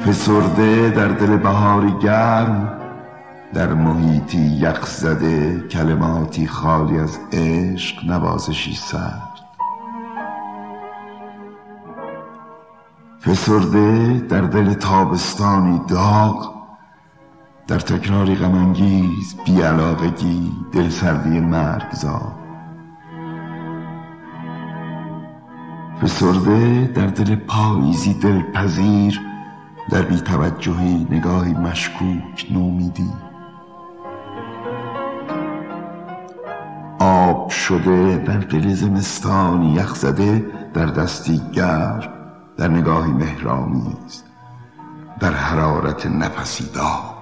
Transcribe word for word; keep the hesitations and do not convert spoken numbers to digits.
فسرده در دل بهاری گرم، در محیطی یخ زده، کلماتی خالی از عشق، نوازشی سرد. فسرده در دل تابستانی داغ، در تکراری غم انگیز، بی‌علاقگی، دل سردی مرگزار. فسرده در دل پاییزی دلپذیر، در بی توجهی نگاهی مشکوک، نومیدی. آب شده در دل زمستانی یخ زده، در دستی گرم، در نگاهی مهرآمیز، در حرارت نفسی داغ.